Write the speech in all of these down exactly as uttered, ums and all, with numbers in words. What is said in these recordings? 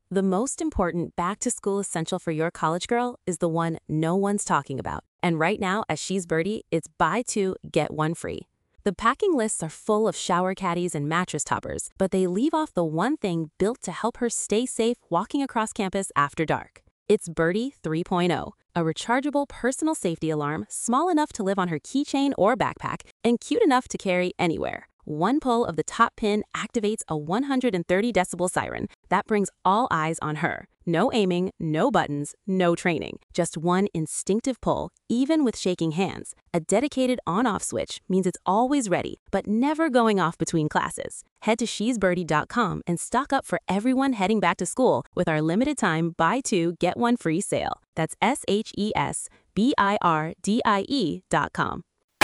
The most important back-to-school essential for your college girl is the one no one's talking about. And right now at She's Birdie, it's buy two, get one free. The packing lists are full of shower caddies and mattress toppers, but they leave off the one thing built to help her stay safe walking across campus after dark. It's Birdie three point oh, a rechargeable personal safety alarm small enough to live on her keychain or backpack and cute enough to carry anywhere. One pull of the top pin activates a one hundred thirty decibel siren that brings all eyes on her. No aiming, no buttons, no training. Just one instinctive pull, even with shaking hands. A dedicated on-off switch means it's always ready, but never going off between classes. Head to she's birdie dot com and stock up for everyone heading back to school with our limited time buy two, get one free sale. That's S H E S B I R D I E dot com.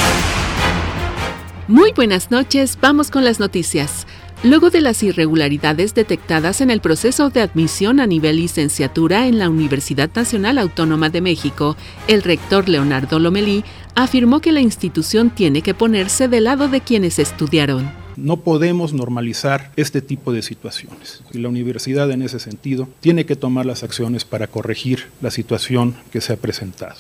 Muy buenas noches, vamos con las noticias. Luego de las irregularidades detectadas en el proceso de admisión a nivel licenciatura en la Universidad Nacional Autónoma de México, el rector Leonardo Lomelí afirmó que la institución tiene que ponerse del lado de quienes estudiaron. No podemos normalizar este tipo de situaciones. Y la universidad, en ese sentido, tiene que tomar las acciones para corregir la situación que se ha presentado.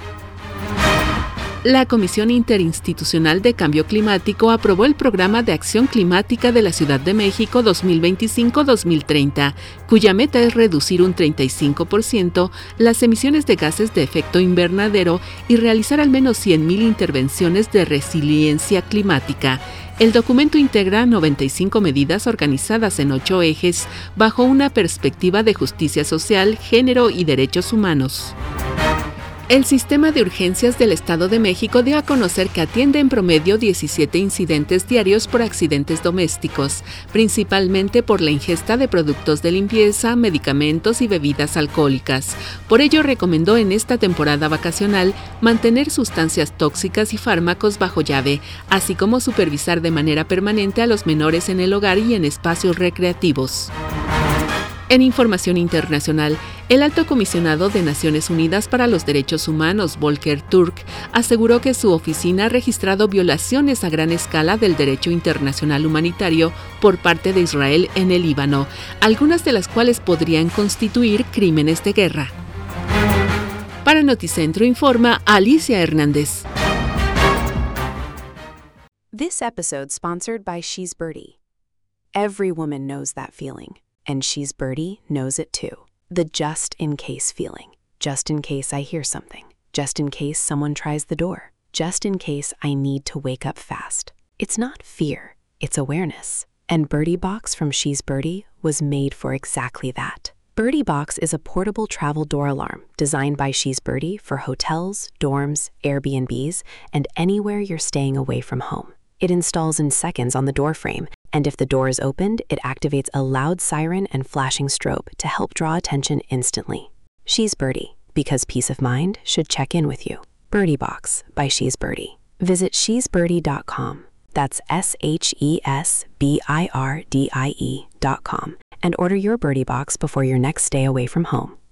La Comisión Interinstitucional de Cambio Climático aprobó el Programa de Acción Climática de la Ciudad de México dos mil veinticinco a dos mil treinta, cuya meta es reducir un treinta y cinco por ciento las emisiones de gases de efecto invernadero y realizar al menos cien mil intervenciones de resiliencia climática. El documento integra noventa y cinco medidas organizadas en ocho ejes bajo una perspectiva de justicia social, género y derechos humanos. El Sistema de Urgencias del Estado de México dio a conocer que atiende en promedio diecisiete incidentes diarios por accidentes domésticos, principalmente por la ingesta de productos de limpieza, medicamentos y bebidas alcohólicas. Por ello, recomendó en esta temporada vacacional mantener sustancias tóxicas y fármacos bajo llave, así como supervisar de manera permanente a los menores en el hogar y en espacios recreativos. En información internacional, el Alto Comisionado de Naciones Unidas para los Derechos Humanos, Volker Turk, aseguró que su oficina ha registrado violaciones a gran escala del derecho internacional humanitario por parte de Israel en el Líbano, algunas de las cuales podrían constituir crímenes de guerra. Para Noticentro informa Alicia Hernández. This episode sponsored by She's Birdie. Every woman knows that feeling. And She's Birdie knows it too. The just in case feeling. Just in case I hear something. Just in case someone tries the door. Just in case I need to wake up fast. It's not fear, it's awareness. And Birdie Box from She's Birdie was made for exactly that. Birdie Box is a portable travel door alarm designed by She's Birdie for hotels, dorms, Airbnbs, and anywhere you're staying away from home. It installs in seconds on the door frame, and if the door is opened, it activates a loud siren and flashing strobe to help draw attention instantly. She's Birdie, because peace of mind should check in with you. Birdie Box by She's Birdie. Visit she's birdie dot com. That's S H E S B I R D I E dot com. And order your Birdie Box before your next stay away from home.